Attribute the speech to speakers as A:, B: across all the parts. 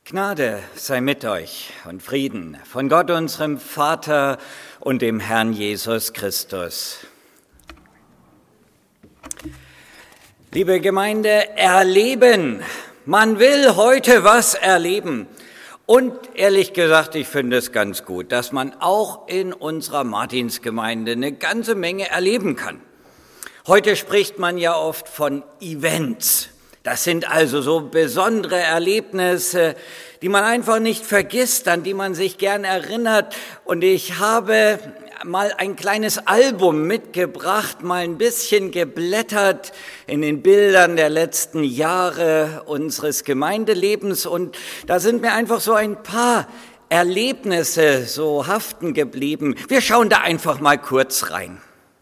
A: Gnade sei mit euch und Frieden von Gott, unserem Vater und dem Herrn Jesus Christus. Liebe Gemeinde, erleben. Man will heute was erleben. Und ehrlich gesagt, ich finde es ganz gut, dass man auch in unserer Martinsgemeinde eine ganze Menge erleben kann. Heute spricht man ja oft von Events. Das sind also so besondere Erlebnisse, die man einfach nicht vergisst, an die man sich gern erinnert. Und ich habe mal ein kleines Album mitgebracht, mal ein bisschen geblättert in den Bildern der letzten Jahre unseres Gemeindelebens. Und da sind mir einfach so ein paar Erlebnisse so haften geblieben. Wir schauen da einfach mal kurz rein.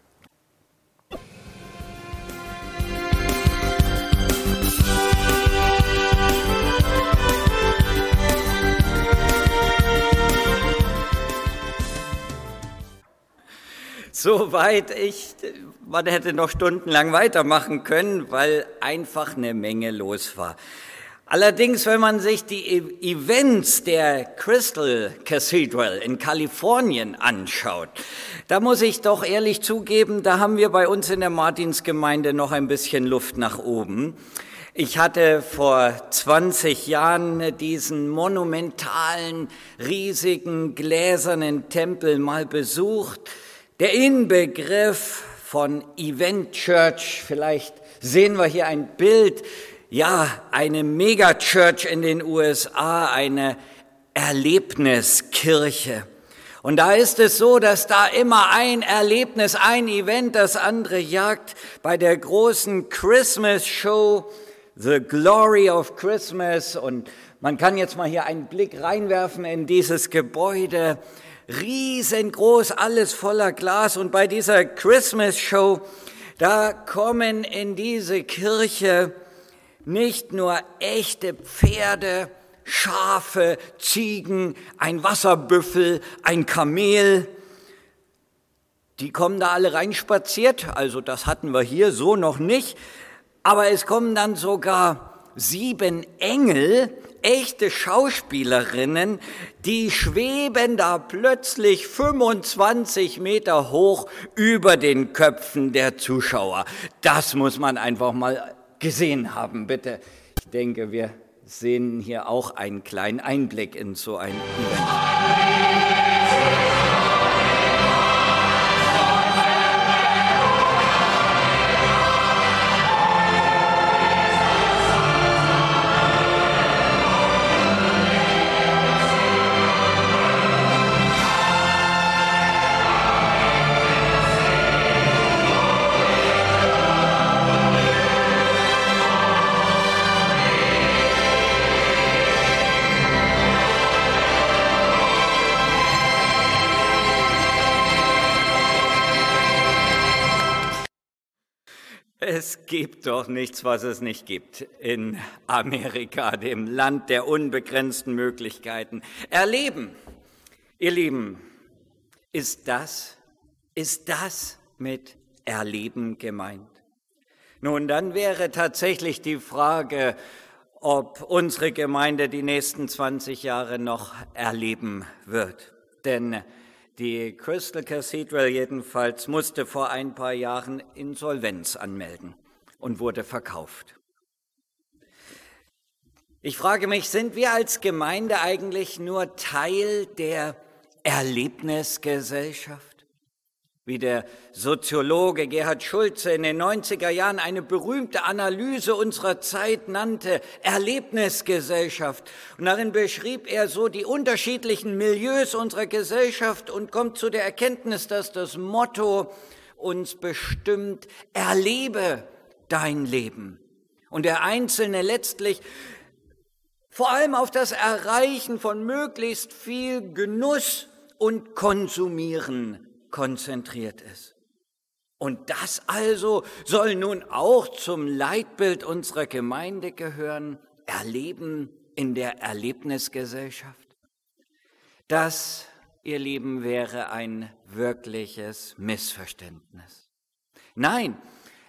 A: Soweit man hätte noch stundenlang weitermachen können, weil einfach eine Menge los war. Allerdings, wenn man sich die Events der Crystal Cathedral in Kalifornien anschaut, da muss ich doch ehrlich zugeben, da haben wir bei uns in der Martinsgemeinde noch ein bisschen Luft nach oben. Ich hatte vor 20 Jahren diesen monumentalen, riesigen, gläsernen Tempel mal besucht. Der Inbegriff von Event Church, vielleicht sehen wir hier ein Bild, ja, eine Megachurch in den USA, eine Erlebniskirche. Und da ist es so, dass da immer ein Erlebnis, ein Event das andere jagt. Bei der großen Christmas Show, The Glory of Christmas, und man kann jetzt mal hier einen Blick reinwerfen in dieses Gebäude, riesengroß, alles voller Glas. Und bei dieser Christmas Show, da kommen in diese Kirche nicht nur echte Pferde, Schafe, Ziegen, ein Wasserbüffel, ein Kamel. Die kommen da alle reinspaziert, also das hatten wir hier so noch nicht. Aber es kommen dann sogar 7 Engel, echte Schauspielerinnen, die schweben da plötzlich 25 Meter hoch über den Köpfen der Zuschauer. Das muss man einfach mal gesehen haben, bitte. Ich denke, wir sehen hier auch einen kleinen Einblick in so ein Event. Es gibt doch nichts, was es nicht gibt in Amerika, dem Land der unbegrenzten Möglichkeiten. Erleben, ihr Lieben, ist das mit Erleben gemeint? Nun, dann wäre tatsächlich die Frage, ob unsere Gemeinde die nächsten 20 Jahre noch erleben wird. Denn die Crystal Cathedral jedenfalls musste vor ein paar Jahren Insolvenz anmelden und wurde verkauft. Ich frage mich, sind wir als Gemeinde eigentlich nur Teil der Erlebnisgesellschaft? Wie der Soziologe Gerhard Schulze in den 90er Jahren eine berühmte Analyse unserer Zeit nannte, Erlebnisgesellschaft. Und darin beschrieb er so die unterschiedlichen Milieus unserer Gesellschaft und kommt zu der Erkenntnis, dass das Motto uns bestimmt, erlebe dein Leben. Und der Einzelne letztlich vor allem auf das Erreichen von möglichst viel Genuss und Konsumieren konzentriert ist. Und das also soll nun auch zum Leitbild unserer Gemeinde gehören, Erleben in der Erlebnisgesellschaft. Das, ihr Lieben, wäre ein wirkliches Missverständnis. Nein,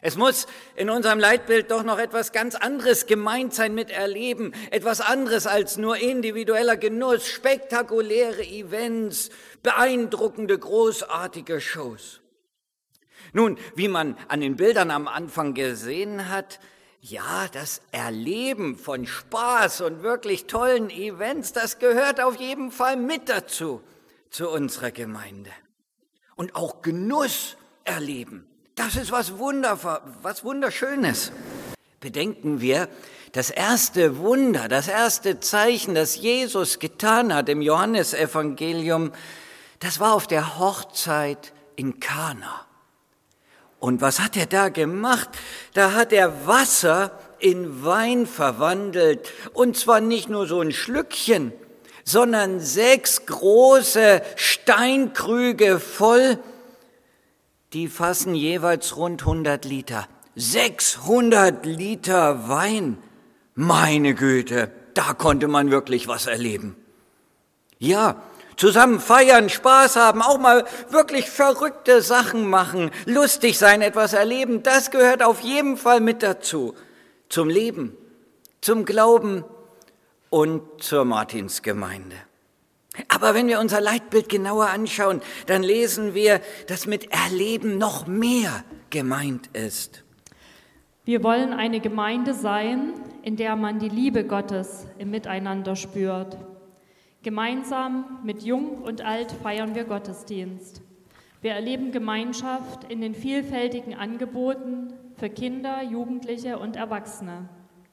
A: Es muss in unserem Leitbild doch noch etwas ganz anderes gemeint sein mit Erleben, etwas anderes als nur individueller Genuss, spektakuläre Events, beeindruckende, großartige Shows. Nun, wie man an den Bildern am Anfang gesehen hat, ja, das Erleben von Spaß und wirklich tollen Events, das gehört auf jeden Fall mit dazu, zu unserer Gemeinde. Und auch Genuss erleben. Das ist was Wunderschönes. Bedenken wir, das erste Wunder, das erste Zeichen, das Jesus getan hat im Johannesevangelium, das war auf der Hochzeit in Kana. Und was hat er da gemacht? Da hat er Wasser in Wein verwandelt. Und zwar nicht nur so ein Schlückchen, sondern 6 große Steinkrüge voll. Die fassen jeweils rund 100 Liter. 600 Liter Wein. Meine Güte, da konnte man wirklich was erleben. Ja, zusammen feiern, Spaß haben, auch mal wirklich verrückte Sachen machen, lustig sein, etwas erleben, das gehört auf jeden Fall mit dazu. Zum Leben, zum Glauben und zur Martinsgemeinde. Aber wenn wir unser Leitbild genauer anschauen, dann lesen wir, dass mit Erleben noch mehr gemeint ist.
B: Wir wollen eine Gemeinde sein, in der man die Liebe Gottes im Miteinander spürt. Gemeinsam mit Jung und Alt feiern wir Gottesdienst. Wir erleben Gemeinschaft in den vielfältigen Angeboten für Kinder, Jugendliche und Erwachsene.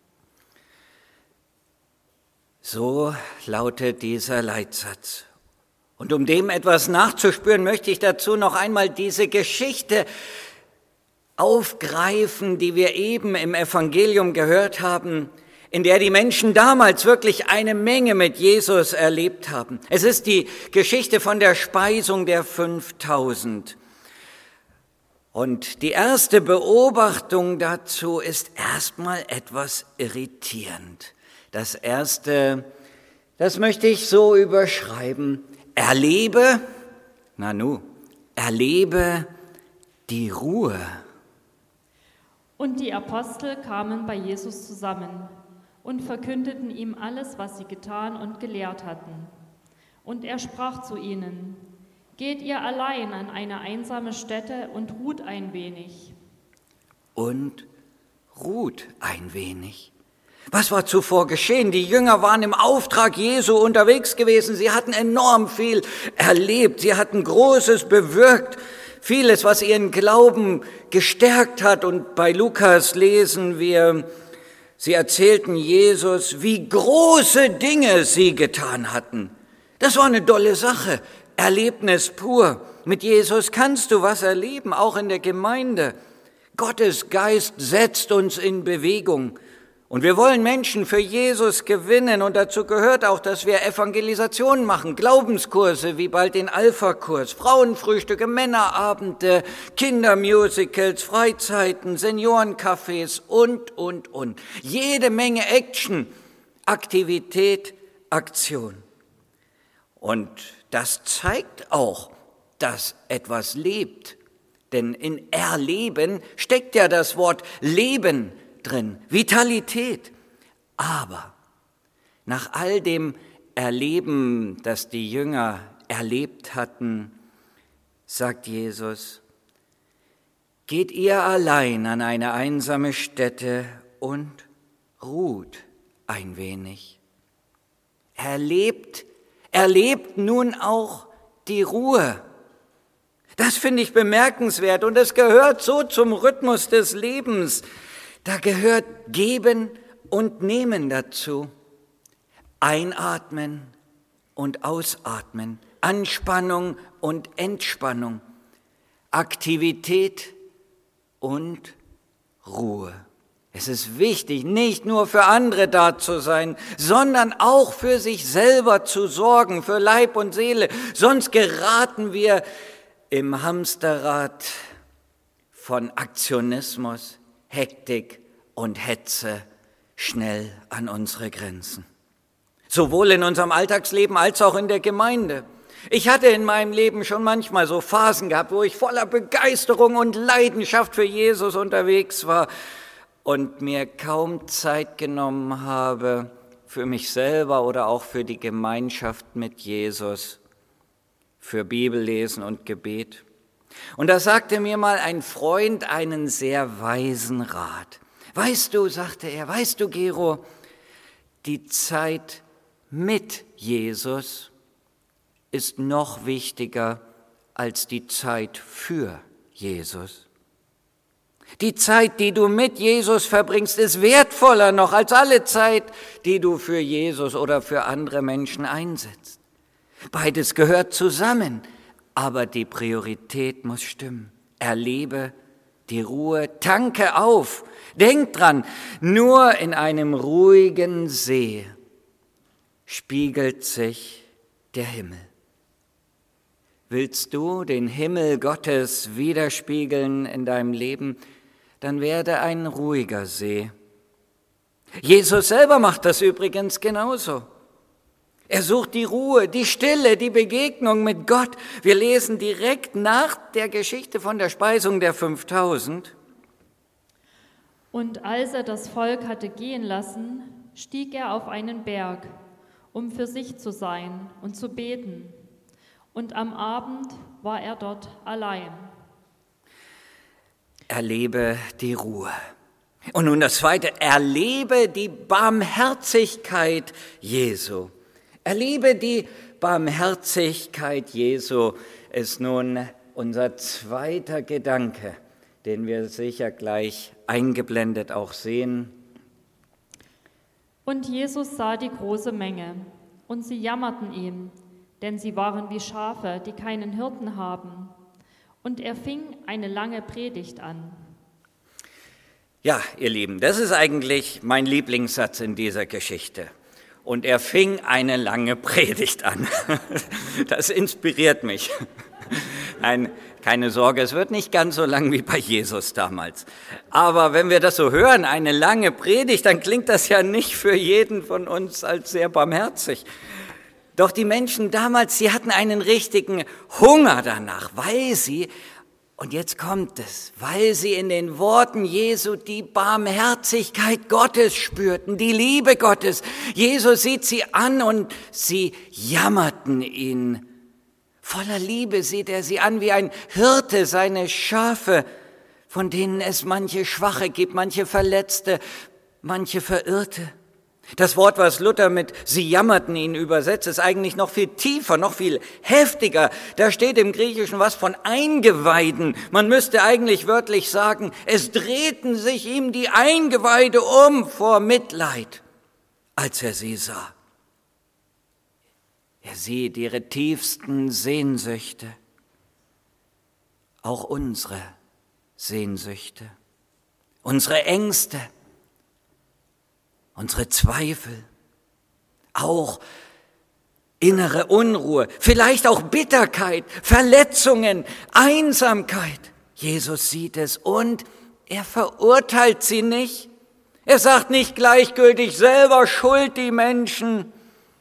A: So lautet dieser Leitsatz. Und um dem etwas nachzuspüren, möchte ich dazu noch einmal diese Geschichte aufgreifen, die wir eben im Evangelium gehört haben, in der die Menschen damals wirklich eine Menge mit Jesus erlebt haben. Es ist die Geschichte von der Speisung der 5000. Und die erste Beobachtung dazu ist erstmal etwas irritierend. Das erste, das möchte ich so überschreiben. Erlebe die Ruhe.
B: Und die Apostel kamen bei Jesus zusammen und verkündeten ihm alles, was sie getan und gelehrt hatten. Und er sprach zu ihnen: Geht ihr allein an eine einsame Stätte und ruht ein wenig.
A: Und ruht ein wenig. Was war zuvor geschehen? Die Jünger waren im Auftrag Jesu unterwegs gewesen. Sie hatten enorm viel erlebt. Sie hatten Großes bewirkt. Vieles, was ihren Glauben gestärkt hat. Und bei Lukas lesen wir, sie erzählten Jesus, wie große Dinge sie getan hatten. Das war eine tolle Sache. Erlebnis pur. Mit Jesus kannst du was erleben, auch in der Gemeinde. Gottes Geist setzt uns in Bewegung. Und wir wollen Menschen für Jesus gewinnen und dazu gehört auch, dass wir Evangelisationen machen, Glaubenskurse wie bald den Alpha-Kurs, Frauenfrühstücke, Männerabende, Kindermusicals, Freizeiten, Seniorencafés und. Jede Menge Action, Aktivität, Aktion. Und das zeigt auch, dass etwas lebt. Denn in Erleben steckt ja das Wort Leben drin, Vitalität. Aber nach all dem Erleben, das die Jünger erlebt hatten, sagt Jesus, geht ihr allein an eine einsame Stätte und ruht ein wenig. Erlebt nun auch die Ruhe. Das finde ich bemerkenswert und es gehört so zum Rhythmus des Lebens. Da gehört Geben und Nehmen dazu. Einatmen und Ausatmen, Anspannung und Entspannung, Aktivität und Ruhe. Es ist wichtig, nicht nur für andere da zu sein, sondern auch für sich selber zu sorgen, für Leib und Seele. Sonst geraten wir im Hamsterrad von Aktionismus, Hektik und Hetze schnell an unsere Grenzen. Sowohl in unserem Alltagsleben als auch in der Gemeinde. Ich hatte in meinem Leben schon manchmal so Phasen gehabt, wo ich voller Begeisterung und Leidenschaft für Jesus unterwegs war und mir kaum Zeit genommen habe für mich selber oder auch für die Gemeinschaft mit Jesus, für Bibellesen und Gebet. Und da sagte mir mal ein Freund einen sehr weisen Rat. Weißt du, sagte er, weißt du, Gero, die Zeit mit Jesus ist noch wichtiger als die Zeit für Jesus. Die Zeit, die du mit Jesus verbringst, ist wertvoller noch als alle Zeit, die du für Jesus oder für andere Menschen einsetzt. Beides gehört zusammen, aber die Priorität muss stimmen. Erlebe die Ruhe, tanke auf. Denk dran, nur in einem ruhigen See spiegelt sich der Himmel. Willst du den Himmel Gottes widerspiegeln in deinem Leben, dann werde ein ruhiger See. Jesus selber macht das übrigens genauso. Er sucht die Ruhe, die Stille, die Begegnung mit Gott. Wir lesen direkt nach der Geschichte von der Speisung der 5000.
B: Und als er das Volk hatte gehen lassen, stieg er auf einen Berg, um für sich zu sein und zu beten. Und am Abend war er dort allein.
A: Erlebe die Ruhe. Und nun das Zweite, erlebe die Barmherzigkeit Jesu. Erlebe die Barmherzigkeit Jesu ist nun unser zweiter Gedanke, den wir sicher gleich eingeblendet auch sehen.
B: Und Jesus sah die große Menge, und sie jammerten ihn, denn sie waren wie Schafe, die keinen Hirten haben. Und er fing eine lange Predigt an.
A: Ja, ihr Lieben, das ist eigentlich mein Lieblingssatz in dieser Geschichte. Und er fing eine lange Predigt an. Das inspiriert mich. Nein, keine Sorge, es wird nicht ganz so lang wie bei Jesus damals. Aber wenn wir das so hören, eine lange Predigt, dann klingt das ja nicht für jeden von uns als sehr barmherzig. Doch die Menschen damals, sie hatten einen richtigen Hunger danach, weil sie, und jetzt kommt es, weil sie in den Worten Jesu die Barmherzigkeit Gottes spürten, die Liebe Gottes. Jesus sieht sie an und sie jammerten ihn. Voller Liebe sieht er sie an wie ein Hirte seine Schafe, von denen es manche Schwache gibt, manche Verletzte, manche Verirrte. Das Wort, was Luther mit sie jammerten ihn übersetzt, ist eigentlich noch viel tiefer, noch viel heftiger. Da steht im Griechischen was von Eingeweiden. Man müsste eigentlich wörtlich sagen, es drehten sich ihm die Eingeweide um vor Mitleid, als er sie sah. Er sieht ihre tiefsten Sehnsüchte, auch unsere Sehnsüchte, unsere Ängste, unsere Zweifel, auch innere Unruhe, vielleicht auch Bitterkeit, Verletzungen, Einsamkeit. Jesus sieht es und er verurteilt sie nicht. Er sagt nicht gleichgültig, selber schuld die Menschen.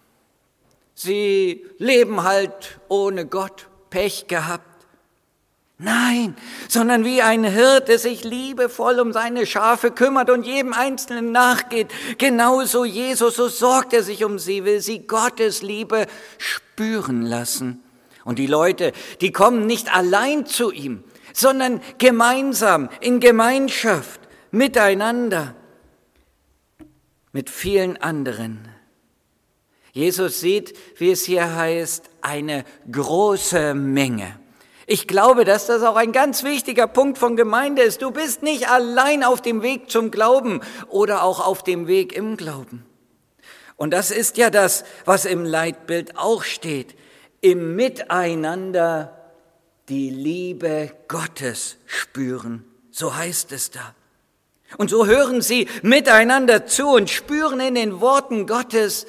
A: Sie leben halt ohne Gott, Pech gehabt. Nein, sondern wie ein Hirte sich liebevoll um seine Schafe kümmert und jedem Einzelnen nachgeht. Genauso Jesus, so sorgt er sich um sie, will sie Gottes Liebe spüren lassen. Und die Leute, die kommen nicht allein zu ihm, sondern gemeinsam, in Gemeinschaft, miteinander, mit vielen anderen. Jesus sieht, wie es hier heißt, eine große Menge. Ich glaube, dass das auch ein ganz wichtiger Punkt von Gemeinde ist. Du bist nicht allein auf dem Weg zum Glauben oder auch auf dem Weg im Glauben. Und das ist ja das, was im Leitbild auch steht. Im Miteinander die Liebe Gottes spüren. So heißt es da. Und so hören sie miteinander zu und spüren in den Worten Gottes,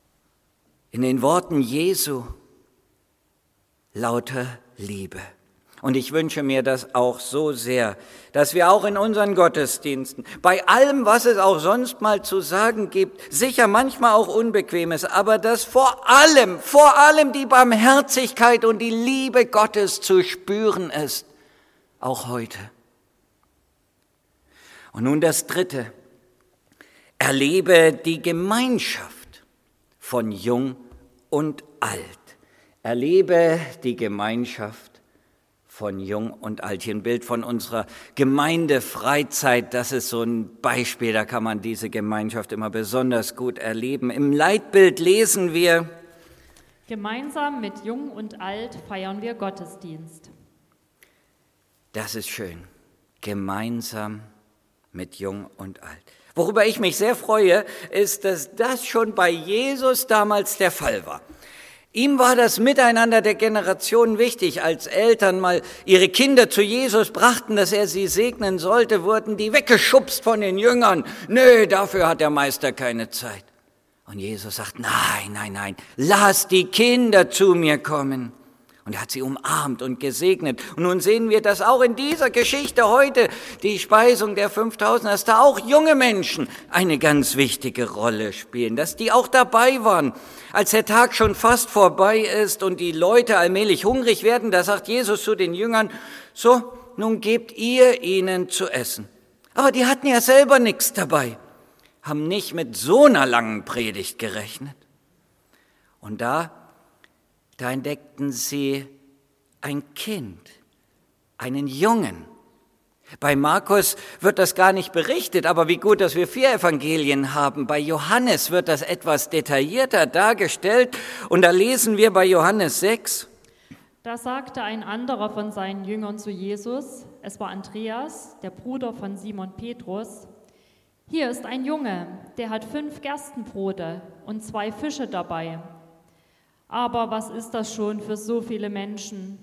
A: in den Worten Jesu, lauter Liebe. Und ich wünsche mir das auch so sehr, dass wir auch in unseren Gottesdiensten, bei allem, was es auch sonst mal zu sagen gibt, sicher manchmal auch Unbequemes, aber dass vor allem die Barmherzigkeit und die Liebe Gottes zu spüren ist, auch heute. Und nun das Dritte: Erlebe die Gemeinschaft von Jung und Alt. Erlebe die Gemeinschaft von Jung und Alt. Hier ein Bild von unserer Gemeindefreizeit. Das ist so ein Beispiel, da kann man diese Gemeinschaft immer besonders gut erleben. Im Leitbild lesen wir:
B: Gemeinsam mit Jung und Alt feiern wir Gottesdienst.
A: Das ist schön. Gemeinsam mit Jung und Alt. Worüber ich mich sehr freue, ist, dass das schon bei Jesus damals der Fall war. Ihm war das Miteinander der Generationen wichtig. Als Eltern mal ihre Kinder zu Jesus brachten, dass er sie segnen sollte, wurden die weggeschubst von den Jüngern. Nö, dafür hat der Meister keine Zeit. Und Jesus sagt: Nein, lass die Kinder zu mir kommen. Und er hat sie umarmt und gesegnet. Und nun sehen wir, dass auch in dieser Geschichte heute, die Speisung der 5000, dass da auch junge Menschen eine ganz wichtige Rolle spielen, dass die auch dabei waren. Als der Tag schon fast vorbei ist und die Leute allmählich hungrig werden, da sagt Jesus zu den Jüngern: So, nun gebt ihr ihnen zu essen. Aber die hatten ja selber nichts dabei, haben nicht mit so einer langen Predigt gerechnet. Und da entdeckten sie ein Kind, einen Jungen. Bei Markus wird das gar nicht berichtet, aber wie gut, dass wir 4 Evangelien haben. Bei Johannes wird das etwas detaillierter dargestellt und da lesen wir bei Johannes 6.
B: Da sagte ein anderer von seinen Jüngern zu Jesus, es war Andreas, der Bruder von Simon Petrus: Hier ist ein Junge, der hat 5 Gerstenbrote und 2 Fische dabei. Aber was ist das schon für so viele Menschen?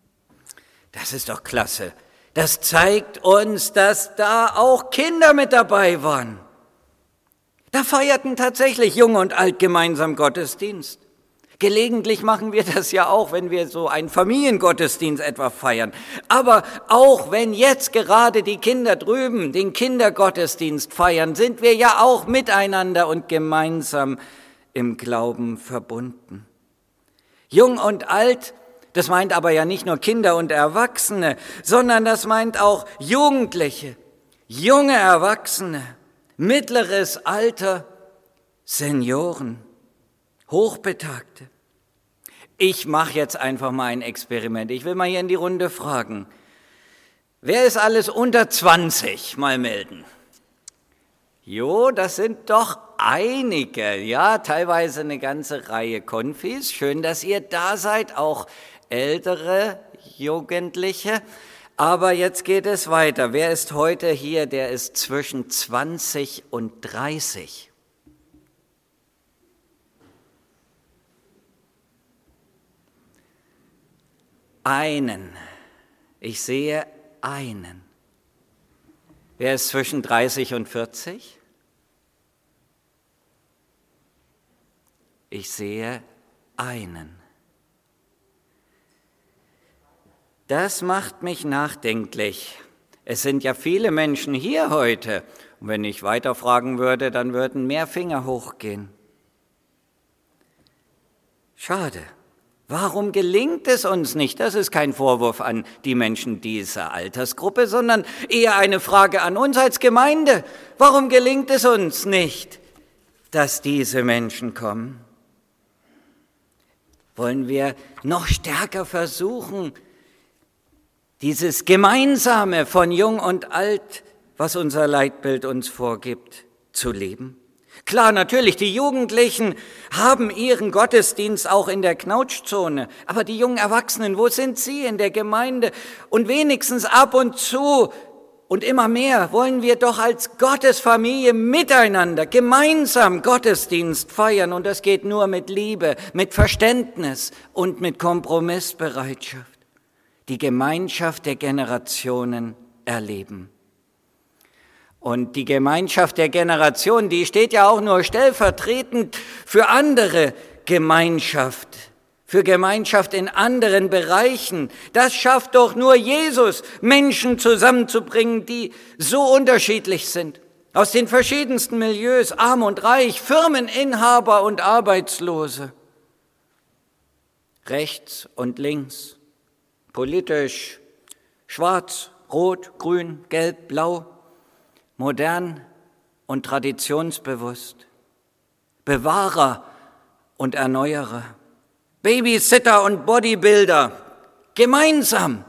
A: Das ist doch klasse. Das zeigt uns, dass da auch Kinder mit dabei waren. Da feierten tatsächlich Jung und Alt gemeinsam Gottesdienst. Gelegentlich machen wir das ja auch, wenn wir so einen Familiengottesdienst etwa feiern. Aber auch wenn jetzt gerade die Kinder drüben den Kindergottesdienst feiern, sind wir ja auch miteinander und gemeinsam im Glauben verbunden. Jung und Alt, das meint aber ja nicht nur Kinder und Erwachsene, sondern das meint auch Jugendliche, junge Erwachsene, mittleres Alter, Senioren, Hochbetagte. Ich mache jetzt einfach mal ein Experiment. Ich will mal hier in die Runde fragen. Wer ist alles unter 20? Mal melden. Jo, das sind doch einige, ja, teilweise eine ganze Reihe Konfis. Schön, dass ihr da seid, auch ältere Jugendliche. Aber jetzt geht es weiter. Wer ist heute hier, der ist zwischen 20 und 30? Einen. Ich sehe einen. Wer ist zwischen 30 und 40? Ich sehe einen. Das macht mich nachdenklich. Es sind ja viele Menschen hier heute. Und wenn ich weiter fragen würde, dann würden mehr Finger hochgehen. Schade. Warum gelingt es uns nicht? Das ist kein Vorwurf an die Menschen dieser Altersgruppe, sondern eher eine Frage an uns als Gemeinde. Warum gelingt es uns nicht, dass diese Menschen kommen? Wollen wir noch stärker versuchen, dieses Gemeinsame von Jung und Alt, was unser Leitbild uns vorgibt, zu leben? Klar, natürlich, die Jugendlichen haben ihren Gottesdienst auch in der Knautschzone, aber die jungen Erwachsenen, wo sind sie in der Gemeinde? Und wenigstens ab und zu und immer mehr wollen wir doch als Gottesfamilie miteinander, gemeinsam Gottesdienst feiern. Und das geht nur mit Liebe, mit Verständnis und mit Kompromissbereitschaft. Die Gemeinschaft der Generationen erleben. Und die Gemeinschaft der Generationen, die steht ja auch nur stellvertretend für andere Gemeinschaft, für Gemeinschaft in anderen Bereichen. Das schafft doch nur Jesus, Menschen zusammenzubringen, die so unterschiedlich sind. Aus den verschiedensten Milieus, arm und reich, Firmeninhaber und Arbeitslose. Rechts und links, politisch, schwarz, rot, grün, gelb, blau, modern und traditionsbewusst, Bewahrer und Erneuerer, Babysitter und Bodybuilder, gemeinsam,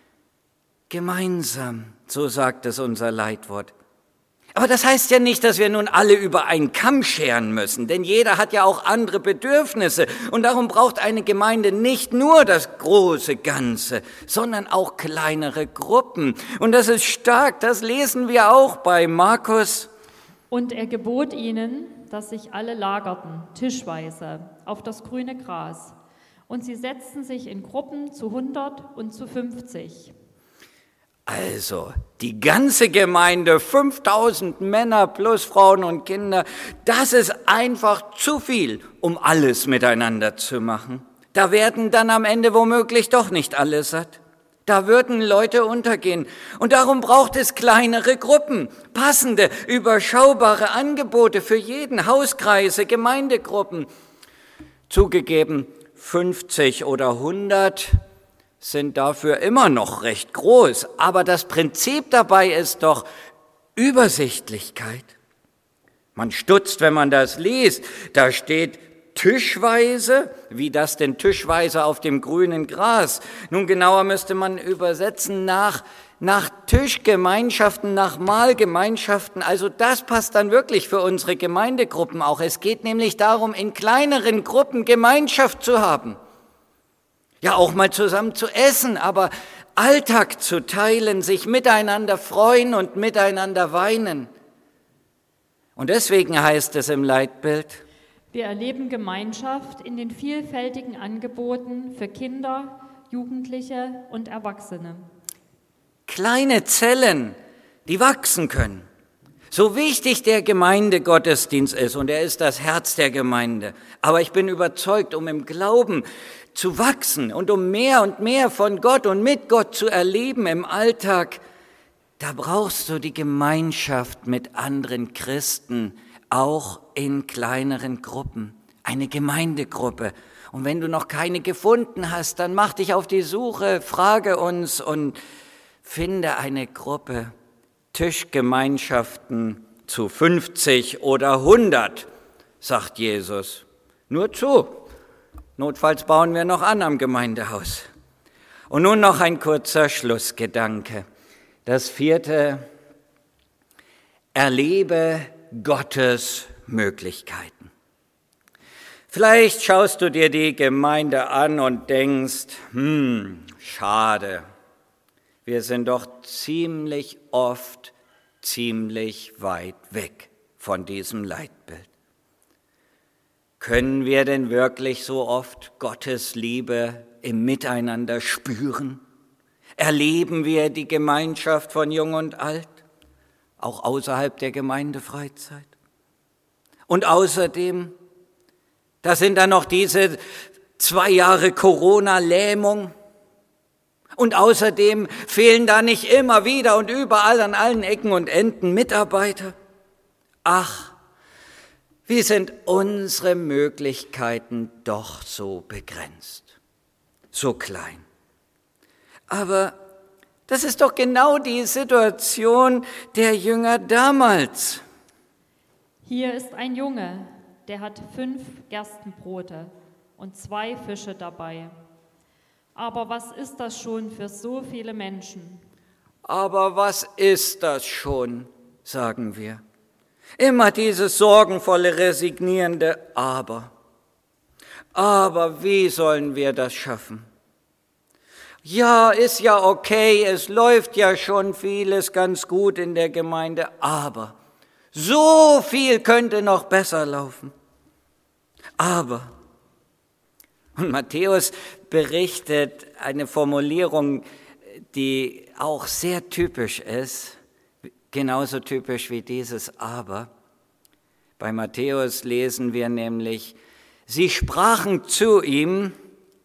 A: so sagt es unser Leitwort. Aber das heißt ja nicht, dass wir nun alle über einen Kamm scheren müssen, denn jeder hat ja auch andere Bedürfnisse und darum braucht eine Gemeinde nicht nur das große Ganze, sondern auch kleinere Gruppen. Und das ist stark, das lesen wir auch bei Markus.
B: Und er gebot ihnen, dass sich alle lagerten, tischweise, auf das grüne Gras. Und sie setzten sich in Gruppen zu 100 und zu 50.
A: Also, die ganze Gemeinde, 5000 Männer plus Frauen und Kinder, das ist einfach zu viel, um alles miteinander zu machen. Da werden dann am Ende womöglich doch nicht alle satt. Da würden Leute untergehen. Und darum braucht es kleinere Gruppen, passende, überschaubare Angebote für jeden, Hauskreise, Gemeindegruppen. Zugegeben, 50 oder 100 sind dafür immer noch recht groß. Aber das Prinzip dabei ist doch Übersichtlichkeit. Man stutzt, wenn man das liest. Da steht tischweise, wie das denn tischweise auf dem grünen Gras. Nun genauer müsste man übersetzen nach Tischgemeinschaften, nach Mahlgemeinschaften. Also das passt dann wirklich für unsere Gemeindegruppen auch. Es geht nämlich darum, in kleineren Gruppen Gemeinschaft zu haben. Ja, auch mal zusammen zu essen, aber Alltag zu teilen, sich miteinander freuen und miteinander weinen. Und deswegen heißt es im Leitbild:
B: Wir erleben Gemeinschaft in den vielfältigen Angeboten für Kinder, Jugendliche und Erwachsene.
A: Kleine Zellen, die wachsen können. So wichtig der Gemeindegottesdienst ist, und er ist das Herz der Gemeinde, aber ich bin überzeugt, um im Glauben zu wachsen und um mehr und mehr von Gott und mit Gott zu erleben im Alltag, da brauchst du die Gemeinschaft mit anderen Christen, auch in kleineren Gruppen, eine Gemeindegruppe. Und wenn du noch keine gefunden hast, dann mach dich auf die Suche, frage uns und finde eine Gruppe, Tischgemeinschaften zu 50 oder 100, sagt Jesus. Nur zu. Notfalls bauen wir noch an am Gemeindehaus. Und nun noch ein kurzer Schlussgedanke. Das 4. Erlebe Gottes Möglichkeiten. Vielleicht schaust du dir die Gemeinde an und denkst, schade. Wir sind doch ziemlich oft ziemlich weit weg von diesem Leitbild. Können wir denn wirklich so oft Gottes Liebe im Miteinander spüren? Erleben wir die Gemeinschaft von Jung und Alt, auch außerhalb der Gemeindefreizeit? Und außerdem, da sind dann noch diese 2 Jahre Corona-Lähmung. Und außerdem fehlen da nicht immer wieder und überall an allen Ecken und Enden Mitarbeiter. Ach, wie sind unsere Möglichkeiten doch so begrenzt, so klein. Aber das ist doch genau die Situation der Jünger damals.
B: Hier ist ein Junge, der hat 5 Gerstenbrote und 2 Fische dabei. Aber was ist das schon für so viele Menschen?
A: Aber was ist das schon, sagen wir. Immer dieses sorgenvolle, resignierende Aber. Aber wie sollen wir das schaffen? Ja, ist ja okay, es läuft ja schon vieles ganz gut in der Gemeinde, aber so viel könnte noch besser laufen. Aber, und Matthäus berichtet eine Formulierung, die auch sehr typisch ist, genauso typisch wie dieses Aber. Bei Matthäus lesen wir nämlich, sie sprachen zu ihm,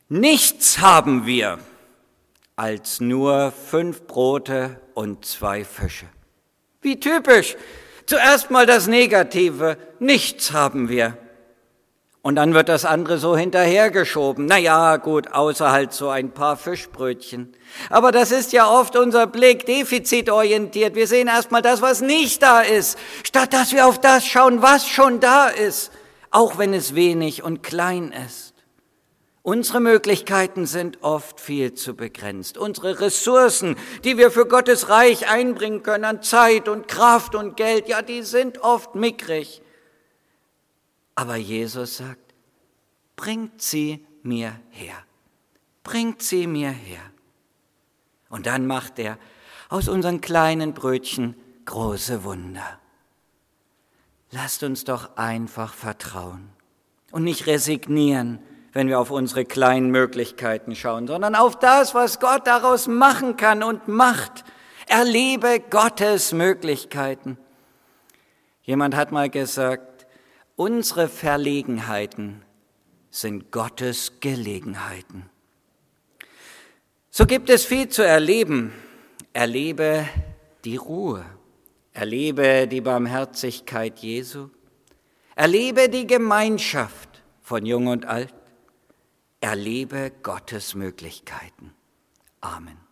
A: Nichts haben wir als nur 5 Brote und 2 Fische. Wie typisch. Zuerst mal das Negative. Nichts haben wir. Und dann wird das andere so hinterhergeschoben. Naja, gut, außer halt so ein paar Fischbrötchen. Aber das ist ja oft unser Blick, defizitorientiert. Wir sehen erst mal das, was nicht da ist, statt dass wir auf das schauen, was schon da ist, auch wenn es wenig und klein ist. Unsere Möglichkeiten sind oft viel zu begrenzt. Unsere Ressourcen, die wir für Gottes Reich einbringen können an Zeit und Kraft und Geld, ja, die sind oft mickrig. Aber Jesus sagt, bringt sie mir her. Bringt sie mir her. Und dann macht er aus unseren kleinen Brötchen große Wunder. Lasst uns doch einfach vertrauen und nicht resignieren, wenn wir auf unsere kleinen Möglichkeiten schauen, sondern auf das, was Gott daraus machen kann und macht. Erlebe Gottes Möglichkeiten. Jemand hat mal gesagt, unsere Verlegenheiten sind Gottes Gelegenheiten. So gibt es viel zu erleben. Erlebe die Ruhe. Erlebe die Barmherzigkeit Jesu. Erlebe die Gemeinschaft von Jung und Alt. Erlebe Gottes Möglichkeiten. Amen.